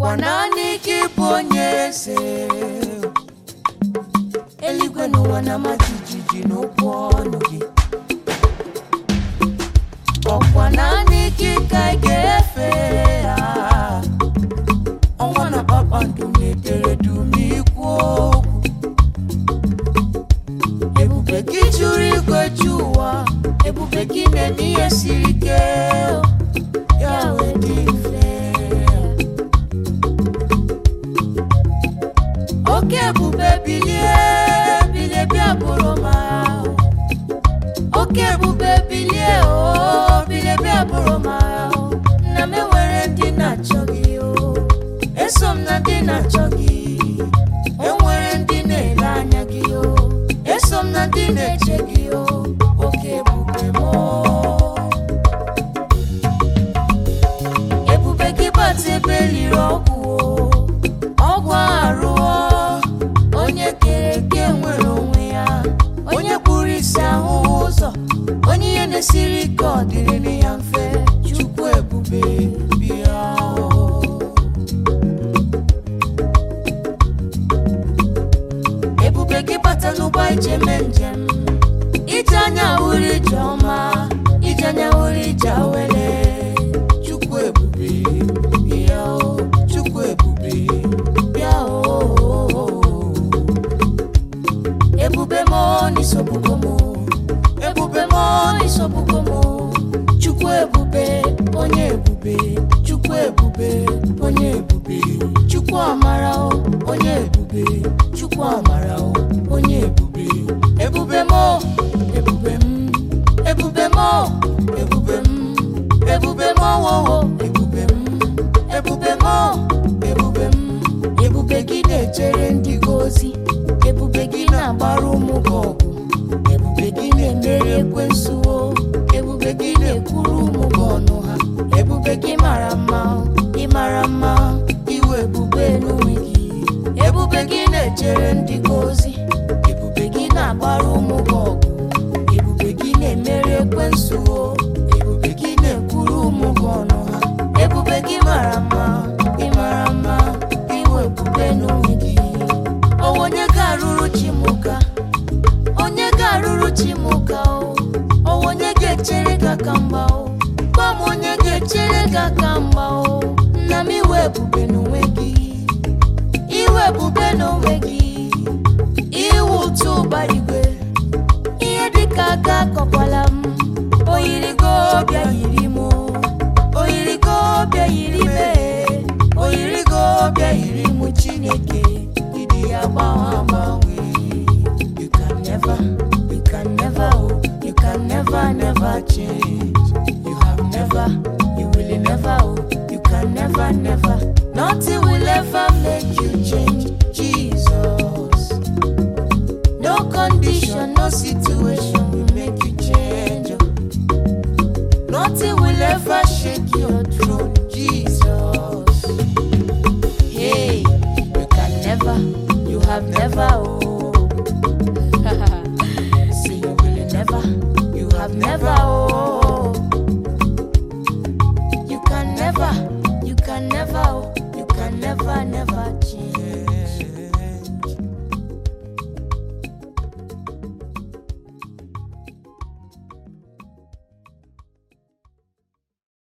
Ọkwa naanị gị bụ onye eze. Eluigwe n'ụwa na-ama jijiji n'okwu ọnụ gị. Ọkwa naanị gị ka ị ga-efe ya. Ọnwa na kpakpando na-edere dum ikwu okwu. Ebube gị juru igwe ju ụwa. Ebube gị na-eme ihe siri ike. Ya wee dị mfe. Oke ebube bilie, bilie bịa bụrụ m agha. Oke ebube bilie, oh, bilie bịa bụrụ m agha. Nna m enwere ndị na-achọ gị, oh. Eso m na ndị na-achọ gị. Enwere ndị na-ele anya gị, oh. Eso m na ndị na-eche gị, oh. Oke ebube m, oh. Ebube gị bata ebe liri ọgwụ, oh. Ọgwụ arụọ. Onye kere eke nwere onwe ya. Onye kpụrụ isi ahụ ụzọ. Onye ihe na-esiri ike ọ dịrị ya mfe. Chukwu ebube bịa. Ebube gị bata n'ụgbọ ije mee njem. Ije anya hụrụ ije ọma. Ije anya hụrụ ije awele. Chukwu ebube bịa. Chukwu ebube bịa. Ebube mo n'isobugo mo. Ebube mo n'isobugo mo. Chukwu ebube, onye ebube. Chukwu ebube, onye ebube. Chukwu amara o, onye ebube. Chukwu amara o, onye ebube. Ebube mo, ebube m. Ebube mo, ebube m. Ebube mo wo wo, ebube m. Ebube mo, ebube m. Ebube gị na-echere ndị gị ozi. Ebube gị na-agbara ụmụ gị ọgụ. Ebube gị na-emeri ekwensu o. Ebube gị na-ekwuru ụmụ gị ọnụ ha. Ebube gị mara mma, ị mara mma, iwe ebube n'onwe gị. Ebube gị na-echere ndị gị ozi. Ebube gị na-agbara ụmụ gị ọgụ. Ebube gị na-emeri ekwensu o. Ebube gị na-ekwuru ụmụ gị ọnụ ha. Ebube gị mara mma, ị mara mma, iwe ebube n'onwe gị. Onye ga-arụrụ Chimuka, onye ga-arụrụ Chimuka o. Onye ga-echere gị aka mgba o. Gwa m onye ga-echere gị aka mgba o. Nna m iwe ebube n'onwe gị. Iwe ebube n'onwe gị. Iwu ụtụ ụba igwe. Ihe dịka aka akọkwala m. Oyirigo bịa yiri m. Oyirigo bịa yiri me. Oyirigo bịa yiri m Chineke. You can never, oh, you can never change. You have never, you will never, oh, you can never, nothing will ever make you change, Jesus. No condition, no situation will make you change. Nothing will ever shake your throne, Jesus. Hey, you can never. You have never